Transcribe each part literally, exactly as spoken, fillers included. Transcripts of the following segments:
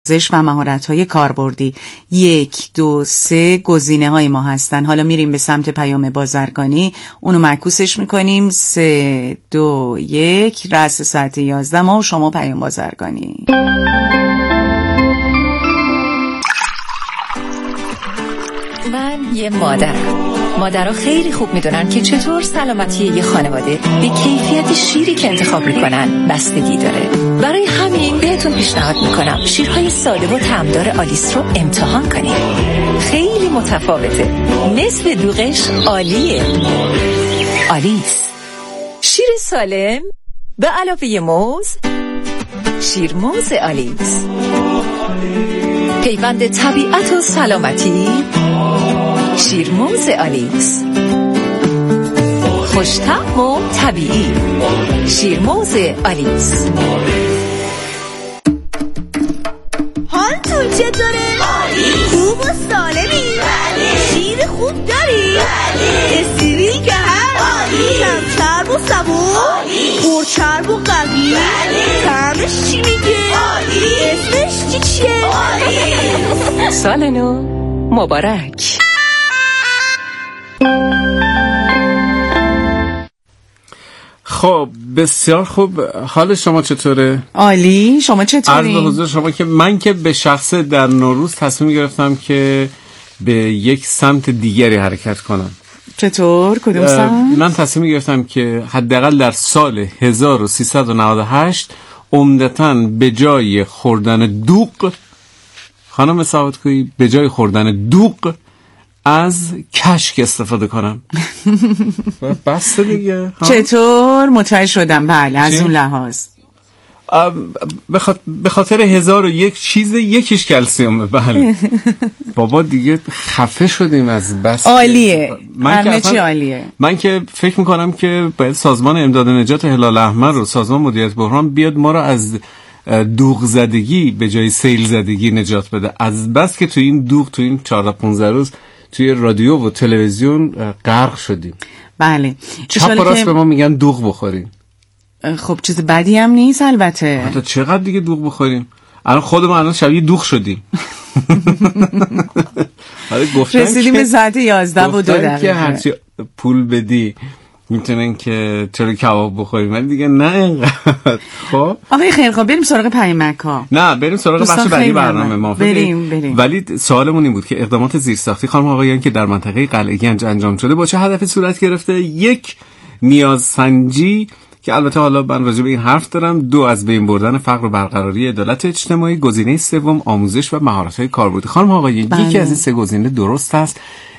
آموزش و مهارت‌های کاربردی. یک، دو، سه گزینه‌های ما هستن. حالا میریم به سمت پیام بازرگانی، اونو معکوسش میکنیم. سه، دو، یک، رأس ساعت یازده ما و شما پیام بازرگانی. من یه مادرم. مادرها خیلی خوب میدونن که چطور سلامتی یه خانواده به کیفیت شیری که انتخاب میکنن بستگی داره. برای همین بهتون پیشنهاد میکنم شیرهای ساده و طعمدار آلیس رو امتحان کنید. خیلی متفاوته. نصف دوغش عالیه. آلیس، شیر سالم به علاوه موز. شیر موز آلیس، پیوند طبیعت و سلامتی. شیرموز آلیس، خوش‌طعم و طبیعی. شیرموز آلیس. حالتون چطوره؟ خوب و سالمی؟ شیر خوب داری؟ استریل که هست؟ کم چرب و سبون؟ پر چرب و قوی؟ طعمش چی میگه؟ اسمش چی چیه؟ سال نو مبارک. خب بسیار خوب. حال شما چطوره؟ عالی. شما چطوری؟ عرض به حضور شما که من که به شخصه در نوروز تصمیم گرفتم که به یک سمت دیگری حرکت کنم. چطور؟ کدوم سمت؟ من تصمیم گرفتم که حداقل در سال هزار و سیصد و نود و هشت عمدتاً به جای خوردن دوغ، خانم سعادتگویی، به جای خوردن دوغ از کشک استفاده کنم. بس دیگه. چطور؟ متوجه شدم. بله از اون لحاظ به خاطر هزار و یک چیز، یکیش کلسیومه. بله. بابا دیگه خفه شدیم از بس. عالیه. من همه چی عالیه. من که فکر میکنم که باید سازمان امداد نجات هلال احمر و سازمان مدیریت بحران بیاد ما رو از دوغ زدگی به جای سیل زدگی نجات بده. از بس که تو این دوغ تو این چهارده پانزده روز توی رادیو و تلویزیون غرق شدیم. بله. چپ و راست به ما میگن دوغ بخوریم. خب چیز بدی هم نیست البته. حتی چقدر دیگه دوغ بخوریم؟ الان خودمون الان شبیه دوغ شدیم. رسیدیم به ساعت یازده و دو دقیقه که هرچی پول بدی میتونن که چرا کباب بخوریم، ولی دیگه نه اینقدر. خب آقای خیر، خب بریم سراغ پیامک ها. نه بریم سراغ بخش بعدی برنامه ما. بریم بریم. ولی سوالمون این بود که اقدامات زیرساختی خانم آقایان که در منطقه قلعه گنج انجام شده با چه هدفی صورت گرفته؟ یک، نیازسنجی که البته حالا من راجع به این حرف دارم. دو، از بین بردن فقر و برقراری عدالت اجتماعی. گزینه سوم، آموزش و مهارت‌های کاربردی. خانم آقایان بله. یکی از این سه گزینه درست است.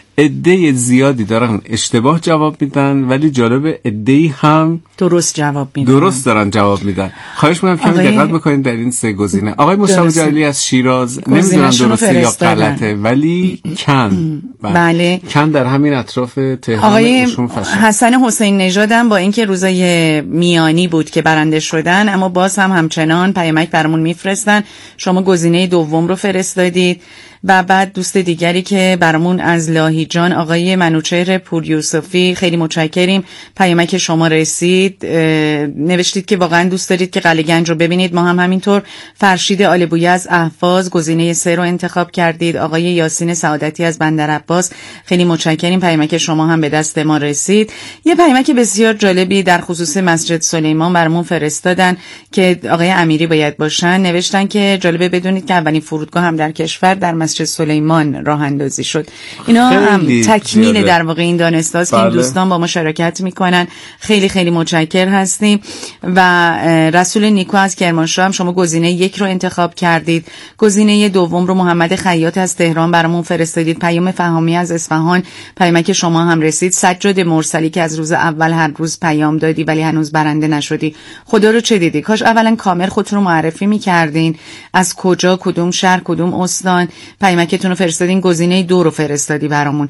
عده زیادی دارن اشتباه جواب میدن، ولی جالب عده‌ای هم درست جواب میدن. درست دارن جواب میدن. خواهش می‌کنم کمی دقت بکنید در این سه گزینه. آقای مصطفی جلیلی از شیراز، نمیدونم درسته یا غلطه، ولی کن بله کن در همین اطراف تهران. آقای حسن حسین نژاد هم با اینکه روزای میانی بود که برنده شدن، اما باز هم همچنان پیامک برامون میفرستن. شما گزینه دوم رو فرستادید. و بعد دوست دیگری که برامون از لاهیجان، آقای منوچهر پور یوسفی، خیلی متشکریم، پیامک شما رسید. نوشتید که واقعا دوست دارید که قلعه گنج رو ببینید. ما هم همینطور. فرشید آلبویه از اهواز گزینه سه رو انتخاب کردید. آقای یاسین سعادتی از بندر عباس، خیلی متشکریم، پیامک شما هم به دست ما رسید. یه پیامک بسیار جالبی در خصوص مسجد سلیمان برامون فرستادن که آقای امیری باید باشن. نوشتن که جالبه بدونید که اولین فرودگاه هم در کشور در مسجد سلیمان راه اندازی شد. اینا هم تکمیل در واقع این دانستاست که این دوستان با ما شراکت میکنن. خیلی خیلی متشکر هستیم. و رسول نیکو از کرمانشاه هم شما گزینه یک رو انتخاب کردید. گزینه دوم رو محمد خیاط از تهران برامون فرستادید. پیام فهامی از اصفهان، پیامک شما هم رسید. سجاد مرسلی که از روز اول هر روز پیام دادی ولی هنوز برنده نشدی، خدا رو چه دیدی؟ کاش اولا کامل خودتون رو معرفی میکردین، از کجا، کدوم شهر، کدوم استان پیامکتون رو فرستادین. گزینه دو رو فرستادی برامون.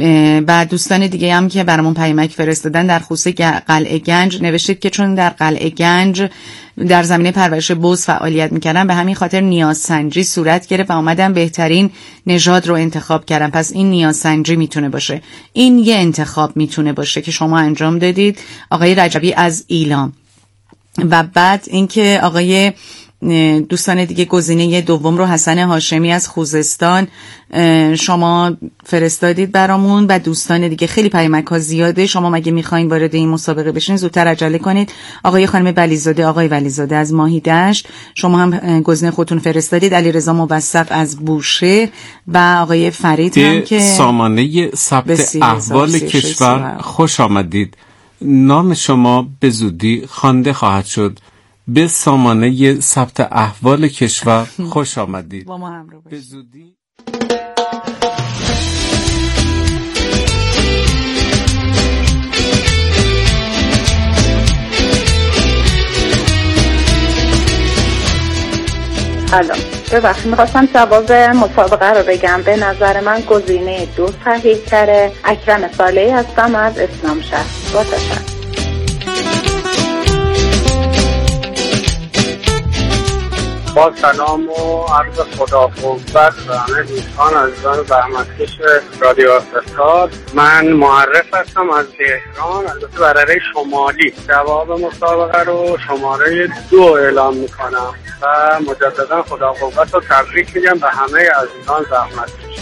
بعد دوستان دیگه هم که برامون پیامک فرستادن در خصوص قلعه گنج نوشتید که چون در قلعه گنج در زمینه پرورش بز فعالیت میکردن، به همین خاطر نیازسنجی صورت گرفت و اومدن بهترین نژاد رو انتخاب کردن. پس این نیازسنجی میتونه باشه. این یه انتخاب میتونه باشه که شما انجام دادید. آقای رجبی از ایلام. و بعد اینکه آقای دوستان دیگه گزینه دوم رو حسن هاشمی از خوزستان شما فرستادید برامون و دوستان دیگه خیلی پیامک ها زیاده. شما مگه میخواین وارد این مسابقه بشین زودتر عجله کنید. آقای خانم ولیزاده، آقای ولیزاده از ماهیدشت شما هم گزینه خودتون فرستادید. علیرضا موثق از بوشهر و آقای فرید هم که سامانه ثبت احوال کشور خوش آمدید. نام شما به زودی خوانده خواهد شد. به سامانه ثبت احوال کشور خوش آمدید. با ما همراه باشید. به زودی. سلام، ببخشید میخواستم جواب مسابقه رو بگم. به نظر من گزینه دو صحیح تره. اکرم صالحی هستم از اسلامشهر. با تشکر. با سلام و عرض خداحافظ به همه دوستان عزیزان زحمتکش رادیو استاد. من معرف هستم از تهران، البته برره شمالی. جواب مسابقه رو شماره دو اعلام میکنم و مجددا خداحافظ و تبریک میگم به همه عزیزان زحمتکش.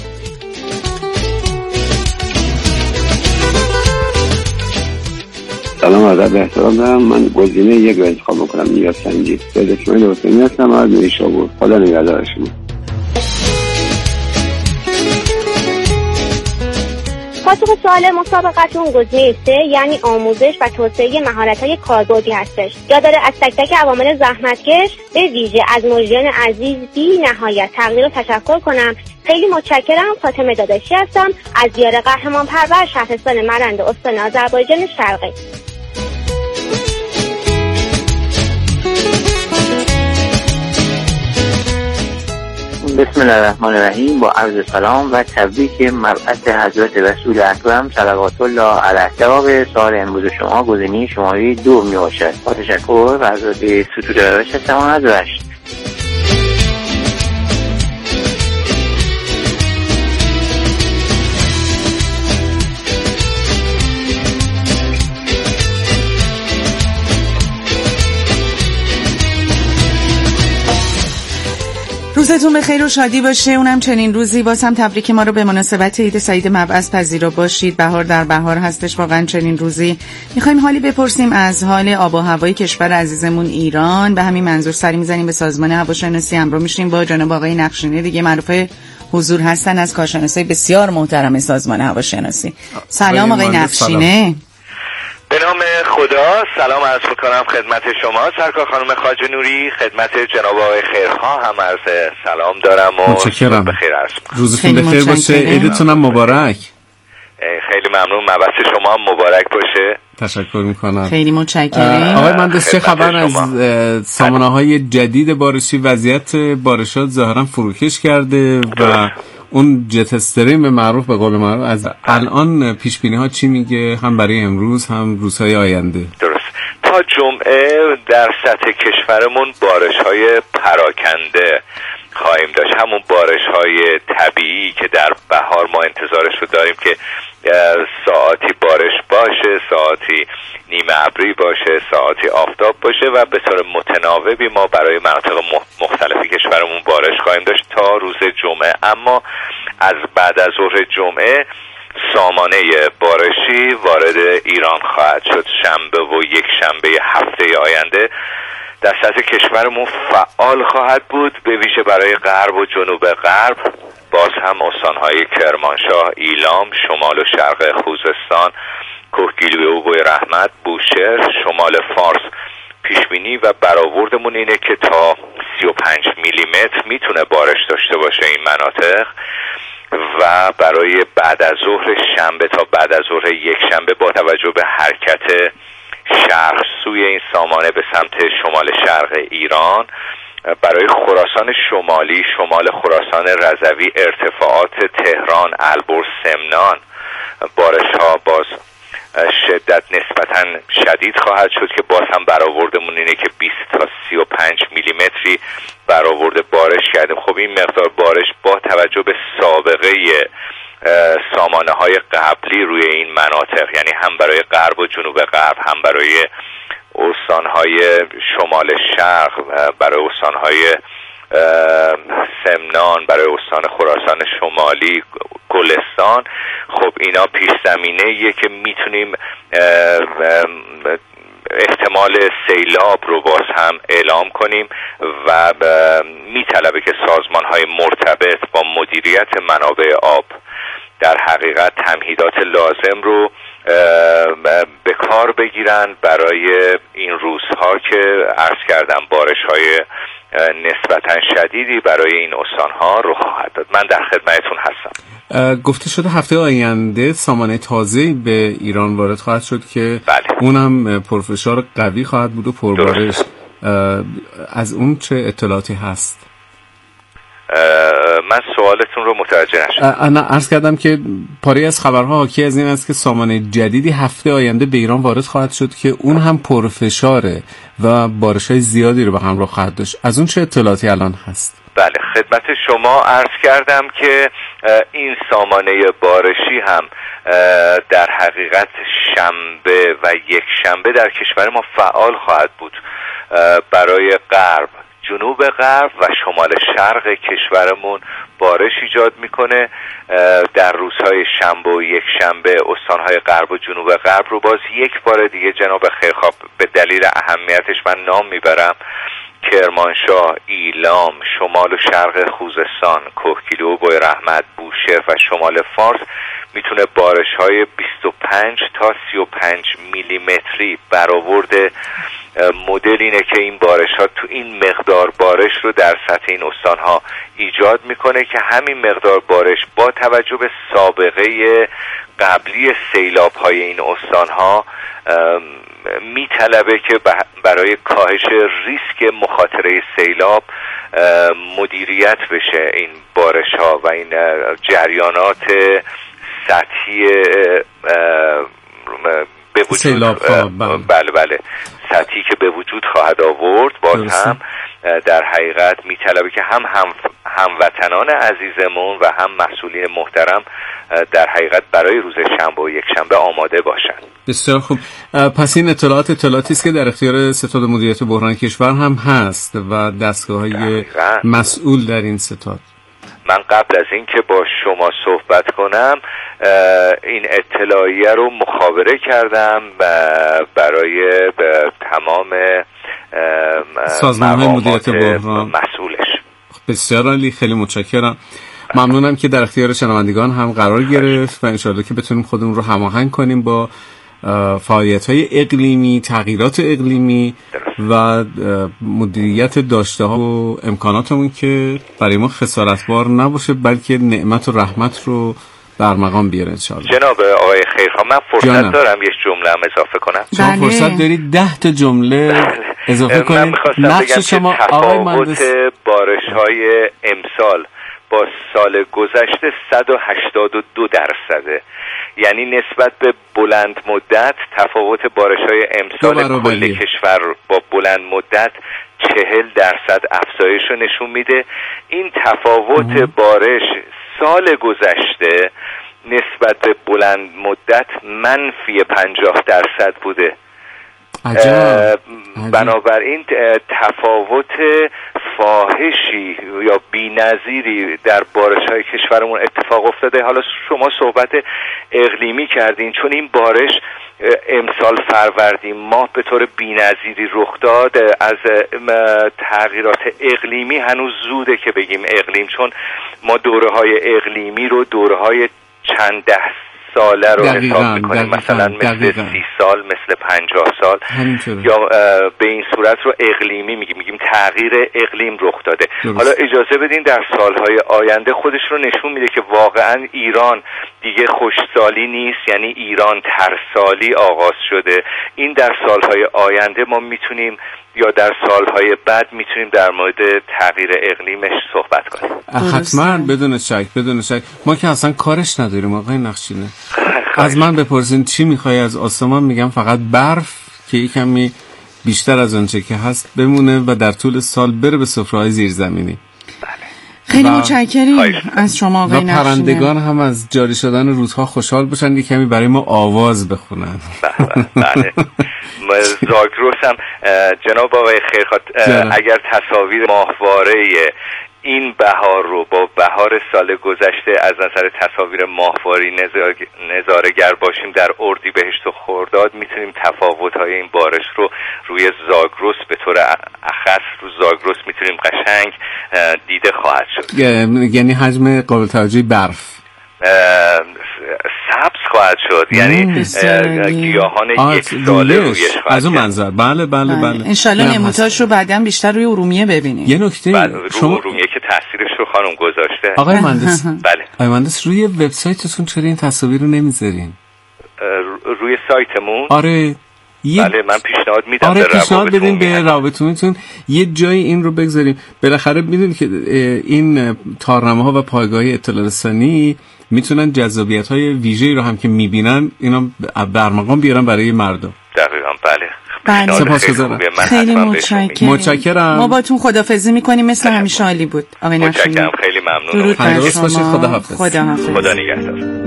سلام و ادب احترام دارم. من گزینه یک رو انتخاب میکنم، نیاز سنجی. سید اسماعیل حسینی هستم از نیشابور. خدا نگهدار شما. پاسخ سوال مسابقتون گزینه سه یعنی آموزش و توسعه مهارت‌های کاربردی هستش. یاد داره از تک تک عوامل زحمتکش به ویژه از مجریان عزیز بی نهایت تقدیر و تشکر کنم. خیلی متشکرم. فاطمه داداشی هستم از دیار قهرمان پرور شهرستان مرند استان آذربایجان شرقی. بسم الله الرحمن الرحیم. با عرض سلام و تبریک مبعث حضرت رسول اکرم صلوات الله علیه. جواب سوال امروز شما گزینه شماره دو می باشد. با تشکر و از به ستوده روش هستم از رشت. روزتون به خیر و شادی باشه. اونم چنین روزی. باز هم تبریک ما رو به مناسبت عید سعید مبعث پذیرا باشید. بهار در بهار هستش، واقعا چنین روزی. میخوایم حالی بپرسیم از حال آب و هوای کشور عزیزمون ایران. به همین منظور سری میزنیم به سازمان هواشناسی. همراه میشیم با جناب آقای نقشینی دیگه معروف حضور هستن از کارشناسای بسیار محترم سازمان هواشناسی. سلام آقای نقشینه. به نام خدا سلام عرض می‌کنم خدمت شما سرکار خانم خواجه نوری، خدمت جناب آقای خیرها هم عرض سلام دارم و متشکرم. بخیر عرض روزتون بخیر باشه. عیدتون هم مبارک. خیلی ممنون. مبعث شما هم مبارک باشه. تشکر میکنم. خیلی متشکرم. آقای مهندس چه خبر از سامانه‌های جدید بارشی؟ وضعیت بارشات ظاهرا فروکش کرده و اون جت استریم معروف به قول معروف از الان پیش بینی ها چی میگه، هم برای امروز هم روزهای آینده؟ درست. تا جمعه در سطح کشورمون بارش های پراکنده خواهیم داشت. همون بارش های طبیعی که در بهار ما انتظارش رو داریم که ساعتی بارش باشه، ساعتی نیمه ابری باشه، ساعتی آفتاب باشه و به طور متناوبی ما برای مناطق مختلف کشورمون بارش خواهیم داشت تا روز جمعه. اما از بعد از ظهر جمعه سامانه بارشی وارد ایران خواهد شد. شنبه و یک شنبه هفته آینده در سطح کشورمون فعال خواهد بود، به ویژه برای غرب و جنوب غرب. باز هم استانهای کرمانشاه، ایلام، شمال و شرق خوزستان، کوهگیلویه و بوی رحمت، بوشهر، شمال فارس پیشبینی و برآوردمون اینه که تا سی و پنج میلیمتر میتونه بارش داشته باشه این مناطق و برای بعد از ظهر شنبه تا بعد از ظهر یک شنبه با توجه به حرکت شرق سوی این سامانه به سمت شمال شرق ایران برای خراسان شمالی، شمال خراسان رضوی، ارتفاعات تهران، البرز، سمنان بارش ها باز شدت نسبتاً شدید خواهد شد که باز هم برآوردمون اینه که بیست تا سی و پنج میلیمتری برآورد بارش کردیم. خب این مقدار بارش با توجه به سابقه سامانه های قبلی روی این مناطق، یعنی هم برای غرب و جنوب غرب هم برای استانهای شمال شرق، برای استانهای سمنان، برای استان خراسان شمالی، گلستان، خب اینا پیش زمینه‌ایه که میتونیم احتمال سیلاب رو باز هم اعلام کنیم و میطلبه که سازمان‌های مرتبط با مدیریت منابع آب در حقیقت تمهیدات لازم رو به کار بگیرن برای این روزها که عرض کردم بارش‌های نسبتاً شدیدی برای این استان‌ها رو خواهد داد. من در خدمتتون هستم. گفته شده هفته آینده سامانه تازه‌ای به ایران وارد خواهد شد که بله. اونم پرفشار قوی خواهد بود و پربارش. از اون چه اطلاعاتی هست؟ من سوالتون رو متوجه نشدم. انا عرض کردم که پاره از خبرها حاکی از این است که سامانه جدیدی هفته آینده به ایران وارد خواهد شد که اون هم پرفشاره و بارش‌های زیادی رو به همراه خواهد داشت. از اون چه اطلاعاتی الان هست؟ بله، خدمت شما عرض کردم که این سامانه بارشی هم در حقیقت شنبه و یک شنبه در کشور ما فعال خواهد بود. برای غرب، جنوب غرب و شمال شرق کشورمون بارش ایجاد میکنه. در روزهای شنبه و یک شنبه استانهای غرب و جنوب غرب رو باز یک بار دیگه جناب خیرخواه به دلیل اهمیتش من نام میبرم: کرمانشاه، ایلام، شمال و شرق خوزستان، کوهگیلو و بوی رحمت، بوشهر و شمال فارس میتونه بارش‌های بیست و پنج تا سی و پنج میلیمتری برآورد. مدل اینه که این بارش‌ها تو این مقدار بارش رو در سطح این استان‌ها ایجاد میکنه که همین مقدار بارش با توجه به سابقه قبلی سیلاب‌های این استان‌ها میطلبه که برای کاهش ریسک مخاطره سیلاب مدیریت بشه این بارش‌ها و این جریانات سطحی به وجود بله بله سطحی که به وجود خواهد آورد. باز هم در حقیقت میطلبه که هم هم هموطنان عزیزمون و هم مسئولین محترم در حقیقت برای روز شنبه و یک شنبه آماده باشن. بسیار خوب. پس این اطلاعات اطلاعاتی است که در اختیار ستاد مدیریت بحران کشور هم هست و دستگاه‌های مسئول در این ستاد. من قبل از این که با شما صحبت کنم این اطلاعیه رو مخابره کردم برای تمام سازمان‌های مدیریت بحران مسئولش. بسیار عالی، خیلی متشکرم. ممنونم که در اختیار شنوندگان هم قرار گرفت و انشاءالله که بتونیم خودمون رو هماهنگ کنیم با فعالیت‌های اقلیمی، تغییرات اقلیمی و مدیریت داشته‌ها و امکاناتمون که برای ما خسارتبار نباشه بلکه نعمت و رحمت رو در مقام بیاره انشاءالله. جناب آقای خیرخواه، من فرصت جانم. دارم یک جمله هم اضافه کنم؟ شما بله. فرصت دارید ده تا جمله اضافه کنید. نقش شما آقای مهندس. بارش‌های امسال با سال گذشته صد و هشتاد و دو درصده، یعنی نسبت به بلند مدت تفاوت بارش‌های امسال کل کشور با بلند مدت چهل درصد افزایش رو نشون میده. این تفاوت اه. بارش سال گذشته نسبت به بلند مدت منفی پنجاه درصد بوده. عجب. بنابراین تفاوت فاحشی یا بی‌نظیری در بارش‌های کشورمون اتفاق افتاده. حالا شما صحبت اقلیمی کردین، چون این بارش امسال فروردین ماه به طور بی‌نظیری رخ داد. از تغییرات اقلیمی هنوز زوده که بگیم اقلیم، چون ما دوره‌های اقلیمی رو دوره‌های چند ده ساله رو حساب میکنیم، مثلا مثل سی سال، مثل پنجاه سال همینطوره. یا به این صورت رو اقلیمی میگیم، میگیم تغییر اقلیم رخ داده. درست. حالا اجازه بدین در سالهای آینده خودش رو نشون میده که واقعا ایران دیگه خوشسالی نیست، یعنی ایران ترسالی آغاز شده. این در سالهای آینده ما میتونیم یا در سالهای بعد میتونیم در مورد تغییر اقلیمش صحبت کنیم. حتما، بدون شک بدون شک. ما که اصلا کارش نداریم آقای نقشینه. از من بپرسین چی میخوای از آسمان، میگم فقط برف که یکمی بیشتر از آنچه که هست بمونه و در طول سال بره به سفره‌های زیرزمینی. خیلی متشکریم از شما آقای نقشینه. و پرندگان هم از جاری شدن روزها خوشحال باشن، یک کمی برای ما آواز بخونن. بله. زاگرس هم جناب آقای خیرخواه اگر تصاویر ماهواره این بهار رو با بهار سال گذشته از نظر تصاویر ماهواری نظاره‌گر باشیم در اردیبهشت و خرداد، میتونیم تفاوت‌های این بارش رو روی زاگرس به طور اخص رو زاگرس میتونیم قشنگ دیده خواهد شد. یعنی حجم قابل توجهی برف سبز خواهد شد، یعنی گیاهان یک ساله رویش خواهد از اون منظر. بله بله بله انشالله نموداش رو بعداً بیشتر روی ارومیه ببینیم. یه نکته بله شما... ارومیه که تاثیرش رو خانم گذاشته. آقای مهندس بله آقای مهندس روی وبسایتتون چرا این تصاویر رو نمیذارین؟ روی سایتمون؟ آره یه... بله من پیشنهاد میدم. آره پیشنهاد بدین به روابطتون یه جایی این رو بگذاریم. بالاخره میدونید که این تارنمه‌ها و پایگاه‌های اطلاع رسانی میتونن جذابیت‌های ویژه‌ای رو هم که میبینن اینا برمقام بیارن برای مردم. دقیقاً بله. بله. سپاسگزارم. خیلی متشکرم. متشکرم. ما باتون خداحافظی میکنیم، مثل همیشه عالی بود. آقای نقشینی. متشکرم، خیلی ممنونم. درود باشید. خداحافظ. خداحافظ. خدا نگهدار.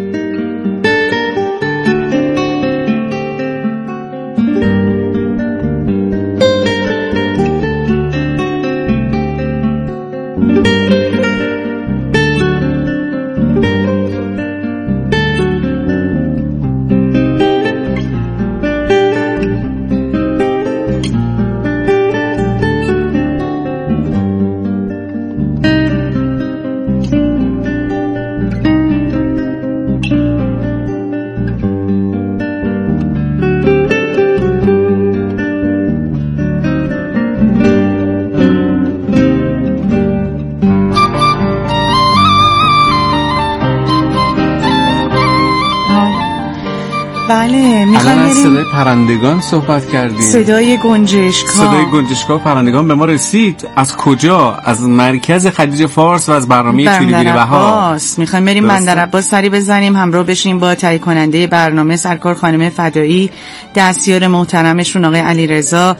بله میخوام بریم صدای پرندگان صحبت کردیم. صدای گنجشک‌ها صدای گنجشک‌ها پرندگان به ما رسید. از کجا؟ از مرکز خلیج فارس و از برنامه چولیگیری بهار. میخوایم بریم بندر عباس سری بزنیم، همراه بشیم با تهیه کننده برنامه سرکار خانم فدایی، دستیار محترمشون آقای علیرضا،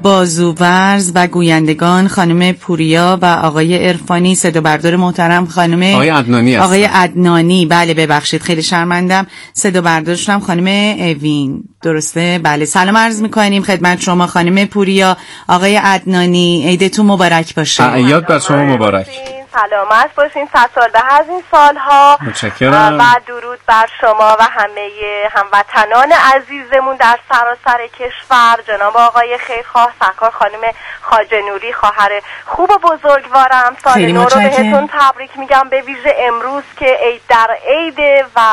بازوورز و گویندگان خانم پوریا و آقای عرفانی، صدا بردار محترم خانم آقای عدنانی هستن. آقای عدنانی بله ببخشید خیلی شرمندم، صدا بردارشون هم خانم اوین. درسته بله. سلام عرض می‌کنیم خدمت شما خانم پوریا، آقای عدنانی، عیدتون مبارک باشه. عیاد بر شما مبارک. سلامت باشین، صد سال به از این سالها. متشکرم. و درود بر شما و همه هموطنان عزیزمون در سراسر کشور، جناب آقای خیرخواه، سرکار خانم خواجه نوری، خواهر خوب و بزرگوارم، سال نو رو بهتون تبریک میگم، به ویژه امروز که عید در عیده و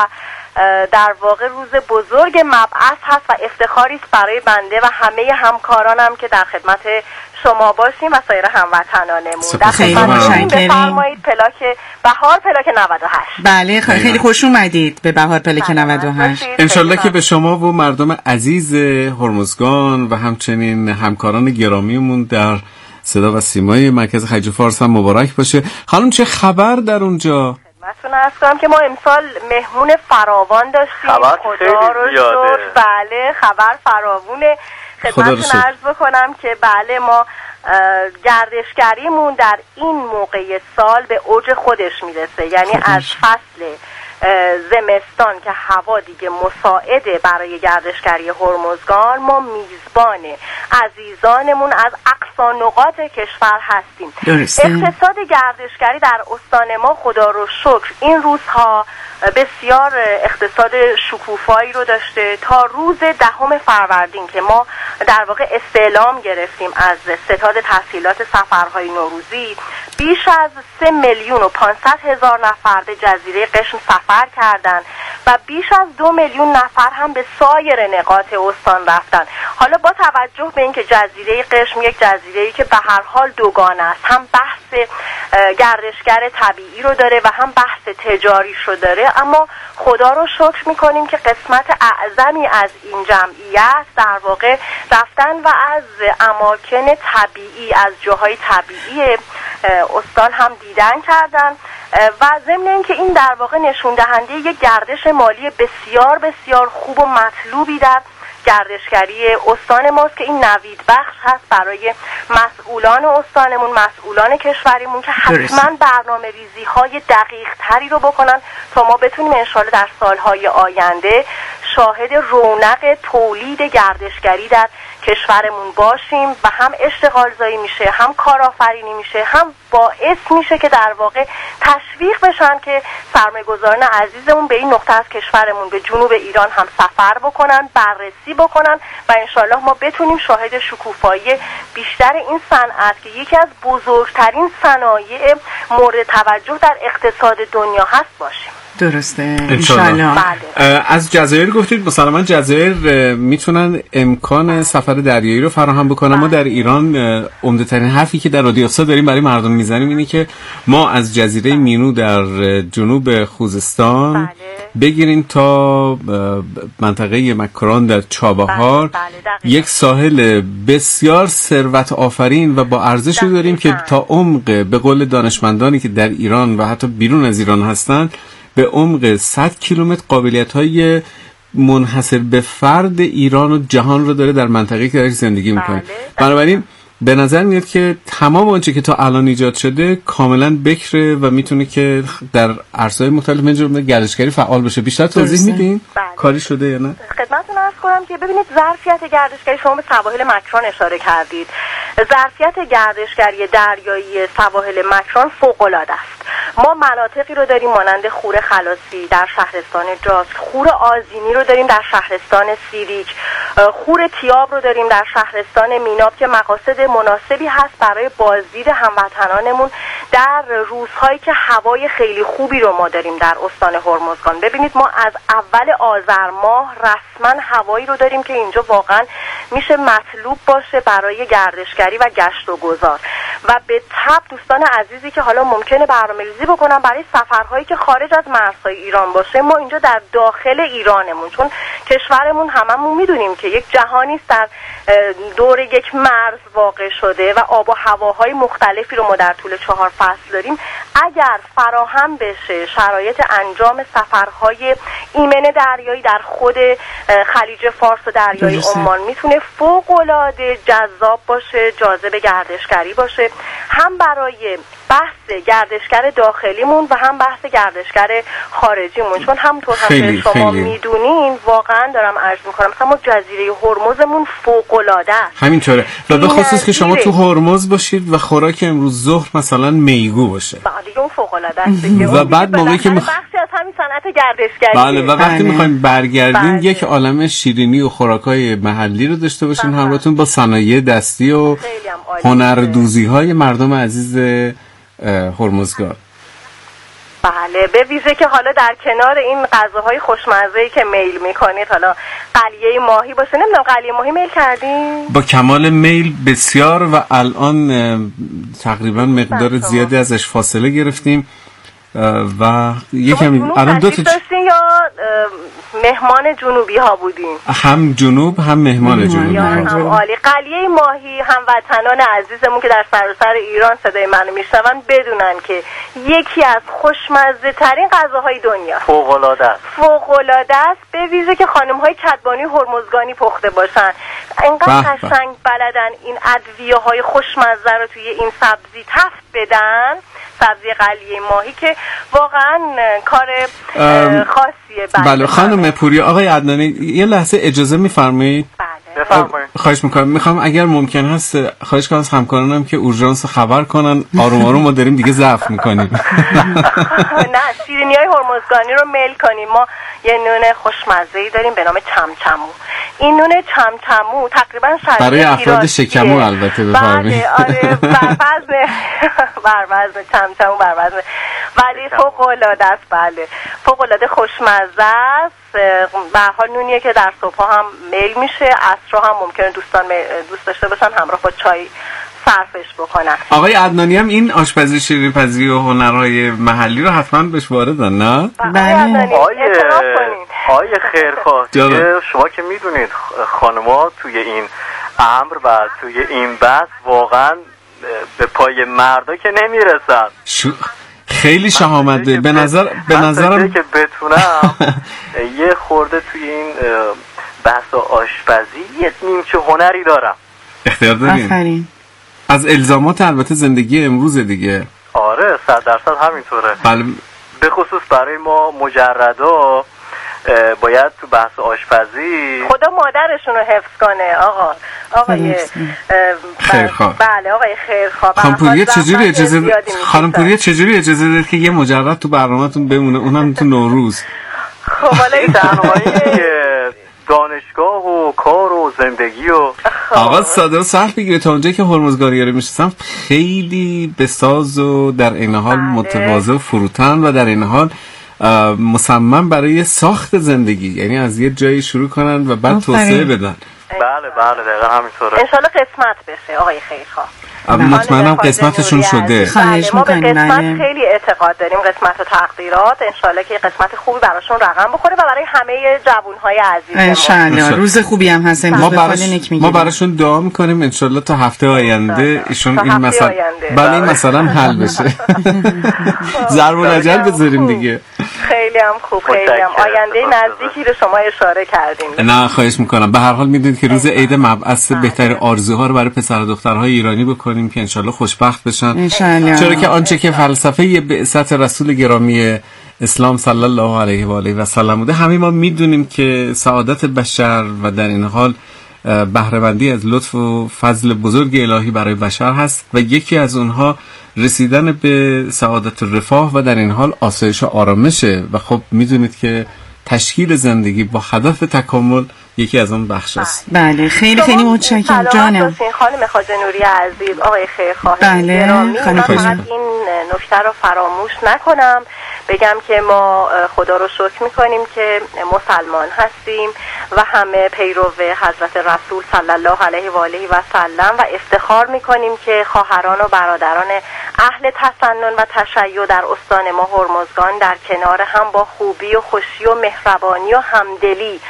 در واقع روز بزرگ مبعث هست و افتخاری است برای بنده و همه همکارانم که در خدمت شما باشیم و سایر هموطنانمون. در خدمتتون بفرمایید پلاک بهار پلاک نود و هشت. بله خیلی خوش اومدید به بهار پلاک نود و هشت. انشالله که به شما و مردم عزیز هرمزگان و همچنین همکاران گرامیمون در صدا و سیمای مرکز خلیج فارس هم مبارک باشه. خانم چه خبر در اونجا؟ خدمتتون عرض کنم که ما امسال مهمون فراوان داشتیم. خدا رو شکر. بله خبر فراوونه. خدمتتون عرض بکنم که بله ما گردشگریمون در این موقع سال به اوج خودش میرسه، یعنی از فصل زمستان که هوا دیگه مساعده برای گردشگری هرمزگان، ما میزبان عزیزانمون از اقصا نقاط کشور هستیم. درسته. اقتصاد گردشگری در استان ما خدا رو شکر این روزها بسیار اقتصاد شکوفایی رو داشته. تا روز دهم فروردین که ما در واقع استعلام گرفتیم از ستاد تسهیلات سفرهای نوروزی، بیش از سه میلیون و پانصد هزار نفر به جزیره قشم سفر کردند و بیش از دو میلیون نفر هم به سایر نقاط استان رفتن. حالا با توجه به اینکه جزیره قشم یک جزیره‌ای که به هر حال دوگانه است، هم بحث گردشگر طبیعی رو داره و هم بحث تجاریش رو داره، اما خدا رو شکر میکنیم که قسمت اعظمی از این جمعیت در واقع رفتن و از اماکن طبیعی، از جاهای طبیعی استان هم دیدن کردن و ضمن اینکه این در واقع نشون دهنده یک گردش مالی بسیار بسیار خوب و مطلوبی در گردشگری استان ماست که این نوید بخش هست برای مسئولان استانمون، مسئولان کشوریمون که حتما برنامه ریزی های دقیق تری رو بکنن تا ما بتونیم انشالله در سالهای آینده شاهد رونق تولید گردشگری در کشورمون باشیم و هم اشتغال زایی میشه، هم کارآفرینی میشه، هم باعث میشه که در واقع تشویق بشن که سرمایه‌گذاران عزیزمون به این نقطه از کشورمون به جنوب ایران هم سفر بکنن، بررسی بکنن و انشالله ما بتونیم شاهد شکوفایی بیشتر این صنعت که یکی از بزرگترین صنایع مورد توجه در اقتصاد دنیا هست باشیم. درسته انشالله. از جزایر گفتید، مسلما جزایر میتونن امکان سفر دریایی رو فراهم بکنن. ما در ایران عمده ترین حرفی که در رادیو آستا داریم برای مردم میزنیم اینه که ما از جزیره مینو در جنوب خوزستان بله. بگیریم تا منطقه مکران در چابهار بله، بله، یک ساحل بسیار ثروت آفرین و با ارزشی داریم که تا عمق، به قول دانشمندانی که در ایران و حتی بیرون از ایران هستن، به عمق صد کیلومتر قابلیت‌های منحصر به فرد ایران و جهان رو داره در منطقه‌ای که درش زندگی می‌کنه. بنابراین به نظر میاد که تمام آنچه که تا الان ایجاد شده کاملا بکره و میتونه که در عرصه‌های مختلف من گردشگری فعال بشه. بیشتر توضیح میدین؟ کاری شده یا نه؟ خدمتتون عرض کنم که ببینید ظرفیت گردشگری، شما به سواحل مکران اشاره کردید. ظرفیت گردشگری دریایی سواحل مکران فوق‌العاده است. ما مناطقی رو داریم مانند خور خلاصی در شهرستان جاسک، خور آذینی رو داریم در شهرستان سیریک، خور تیاب رو داریم در شهرستان میناب که مقاصد مناسبی هست برای بازدید هموطنانمون در روزهایی که هوای خیلی خوبی رو ما داریم در استان هرمزگان. ببینید ما از اول آذر ماه رسما هوایی رو داریم که اینجا واقعا میشه مطلوب باشه برای گردشگری و گشت و گذار. و به تبع دوستان عزیزی که حالا ممکنه برنامه‌ریزی بکنن برای سفرهایی که خارج از مرزهای ایران باشه، ما اینجا در داخل ایرانمون، چون کشورمون هممون میدونیم که یک جهانی است در دور یک مرز واقع شده و آب و هواهای مختلفی رو ما در طول چهار فصل داریم. اگر فراهم بشه شرایط انجام سفرهای ایمن دریایی در خود خلیج فارس و دریای عمان میتونه فوق‌العاده جذاب باشه، جاذب گردشگری باشه، هم برای بحث گردشگر داخلیمون و هم بحث گردشگر خارجیمون. چون همونطور هم که شما میدونین، واقعا دارم عرض میکنم مثلا ما جزیره هرمزمون فوق‌العاده است. همینطوره. و به خصوص که شما تو هرمز باشید و خوراک امروز ظهر مثلا میگو باشه، بله اون فوق‌العاده است دیگه. و بعد موقعی که مخ... بخشی از همین صنعت گردشگری، بله، و وقتی میخوایم برگردین بله. یک عالمه شیرینی و خوراکای محلی رو داشته باشین بله. همراهتون با صنایع دستی و هنردوزی‌های مردم عزیز هرمزگان. بله، به ویژه که حالا در کنار این غذاهای خوشمزه‌ای که میل میکنید، حالا قلیه ماهی باشه. نمیدونم قلیه ماهی میل کردین؟ با کمال میل بسیار، و الان تقریبا مقدار زیادی ازش فاصله گرفتیم و یکم الان دو تا داشتین یا مهمان جنوبی ها بودین؟ هم جنوب هم مهمان جنوبی ها. هم عالی. قلیه ماهی هم وطنان عزیزمون که در سراسر ایران صدای منو میشنون بدونن که یکی از خوشمزه ترین غذاهای دنیا. فوق العاده است. فوق العاده است، به ویژه که خانم های کدبانی هرمزگانی پخته باشن. اینقدر قشنگ بلدن این ادویه های خوشمزه رو توی این سبزی تفت بدن، سبزی قلیه ماهی، که واقعا کار خاصیه. بله خانم پوریا، آقای عدنانی یه لحظه اجازه میفرمایید؟ بله بفرمایید. خواهش میکنم. میخوام اگر ممکن هست خواهش کنم از همکارانم که اورژانس خبر کنن، آروم آروم ما داریم دیگه ضعف میکنیم. نه، شیرینی‌های هرمزگانی رو میل کنیم. ما یه نون خوشمزه‌ای داریم به نام چمچمو. این نون چمچمو تقریبا شبیه برای افراد شکمو البته بفرمایید. بله آره، بروزن بروزن چمچمو بروزن، ولی فوق العاده است. بله فوق العاده خوشمزه است. به هر حال نونیه که در صبح هم میل میشه، عصر هم ممکنه دوستان دوست داشته باشن همراه با چای صرفش بکنن. آقای عدنانی هم این آشپزی شیرینی‌پزی و هنرهای محلی رو حتما بهش واردن، نه؟ بله. آیه آیه خیرخواه، شما که میدونید خانم‌ها توی این امر و توی این بحث واقعا به پای مردا که نمیرسن. شو... خیلی شهامت به نظر به نظرم که بتونم یه خورده توی این بحث آشپزی یه نیمچه هنری دارم. اختیار دارین. آفرین. از الزامات البته زندگی امروز دیگه. آره صد درصد همینطوره. بله. به خصوص برای ما مجردا باید تو بحث آشپزی خدا مادرشون رو حفظ کنه. آقا آقای خیرخواه. بله آقای خیرخواه. خانم پوریا چجوری اجازه خانم پوریا چجوری اجازه داد که یه مجرد تو برنامه‌تون بمونه، اونم تو نوروز؟ خب حالا این برنامه‌ای دانشگاه و کار و زندگی و آقا ساده و سخت بگیره. تا اونجایی که هرمزگاری‌ها رو میشناسم خیلی بساز و در این حال متواضع و فروتن و در این حال مصمم برای ساخت زندگی، یعنی از یه جایی شروع کنن و بعد توسعه بدن. بله بله دقیقا همینطوره. انشالله قسمت بشه آقای خیرخواه. مطمئنم قسمتشون شده. بله ما به قسمت خیلی اعتقاد داریم، قسمت و تقدیرات. انشالله که قسمت خوبی براشون رقم بخوره و برای همه جوانهای عزیزمون انشالله روز خوبی هم هست. ما براش ما براشون دعا میکنیم انشالله تا هفته آینده ایشون این مسئله بله این مثلا حل بشه. ضرب الاجل بذاریم دیگه. خیلی هم خوب، خیلی هم آینده نزدیکی رو شما اشاره کردین. نه خواهش میکنم. به هر حال میدونید که روز عید مبعث بهترین آرزوها رو برای پسر و دخترهای ایرانی بکنیم که انشالله خوشبخت بشن. انشالله. چرا که آنچه که فلسفه بعثت رسول گرامی اسلام صلی الله علیه و آله و سلم بوده، همه ما میدونیم که سعادت بشر و در این حال بهره‌مندی از لطف و فضل بزرگ الهی برای بشر هست و یکی از اونها رسیدن به سعادت و رفاه و در این حال آسایش و آرامشه. و خب میدونید که تشکیل زندگی با هدف تکامل یکی از اون بخش است. بله خیلی خیلی متشکرم جانم. خانم خواجه نوری عزیز، آقای خیرخواه بله خانم فقط این نکته رو فراموش نکنم بگم که ما خدا رو شکر میکنیم که مسلمان هستیم و همه پیرو حضرت رسول صلی الله علیه و آله و سلم و افتخار میکنیم که خواهران و برادران اهل تسنن و تشیع در استان ما هرمزگان در کنار هم با خوبی و خوشی و مهربانی و همدلی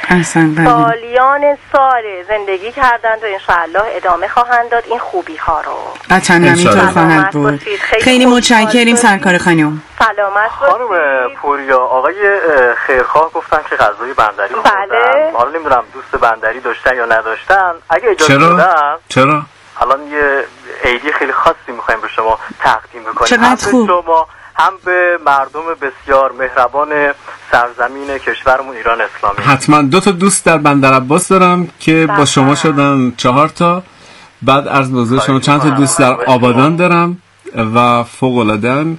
سالیان سال زندگی کردند و انشاءالله ادامه خواهند داد این خوبی ها رو. قطعا همینطور خواهد بود. خیلی متشکریم سرکار خانم. سلامت خانم پوریا. آقای خیرخواه گفتن که غذای بندری خوردن. بله. حالا نمیدونم دوست بندری داشتن یا نداشتن. اگه اجازه چرا؟ بدن چرا؟ الان یه عیدی خیلی خاصی میخوایم به شما تقدیم بکنیم. چقدر خوب. شما هم به مردم بسیار مهربان سرزمین کشورمون ایران اسلامی. حتما دو تا دوست در بندر عباس دارم که با شما شدن چهار تا. بعد عرض به حضور شما چند تا دوست در آبادان دارم و فوق العاده‌ن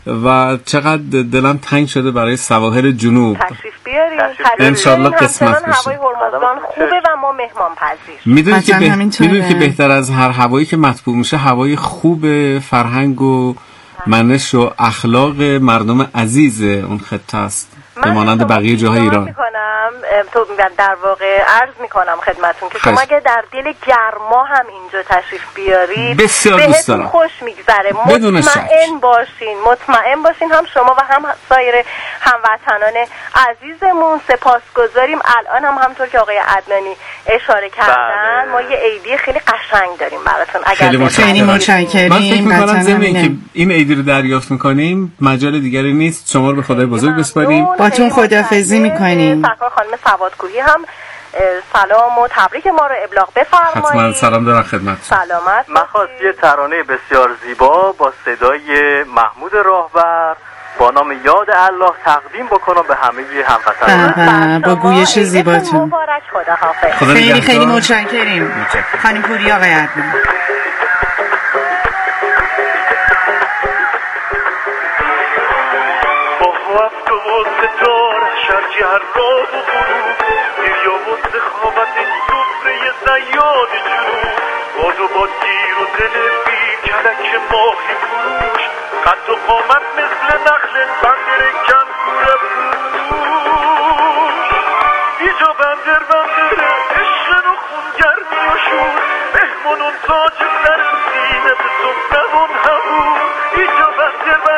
و چقدر دلم تنگ شده برای سواحل جنوب. تشریف بیارین. انشالله قسمت بشه. هوای هرمزگان خوبه و ما مهمان پذیر. میدونید که به... میدونید که بهتر از هر هوایی که مطبوع میشه هوای خوب فرهنگ و منش و اخلاق مردم عزیز اون خطه است به مانند بقیه جاهای ایران. میکنم تو در واقع عرض میکنم خدمتون که شما اگه در دل گرما هم اینجا تشریف بیارید بسیار دوست دارم. خوش میگذره. مطمئن باشین مطمئن باشین هم شما و هم سایر هموطنان عزیزمون. سپاسگزاریم. الان هم همطور که آقای عدنانی اشاره کردن بله. ما یه عیدی خیلی قشنگ داریم براتون. اگر خیلی متشکریم. من فکر میکنم زمین که این عیدی رو دریافت میکنیم مجال دیگری نیست. شما رو به خدای بزرگ بسپاریم. باتون خداحافظی میکنیم. سرکار خانم سوادکوهی هم سلام و تبریک ما رو ابلاغ بفرمایید. حتما سلام دارم خدمت. سلامت. من خواست یه ترانه بسیار زیبا با صدای محمود راهبر با نام یاد الله تقدیم بکنم به همه هموطنان. با گویش زیباتون. مبارک. خداحافظ. خیلی خیلی متشکریم. خانم پوریا آقای عدنان. هر راه و غروب دریا و سخاوت سفره زیاد جنوب باد و باد گیر و دل بی کلک ماهی فروش قد و قامت مثل نخل بندر کم کوره پوش ایجا بندر بندر عشق و خونگرمی و شور مهمون و تاج سر سینه به تو نمون همون ایجا بندر بندر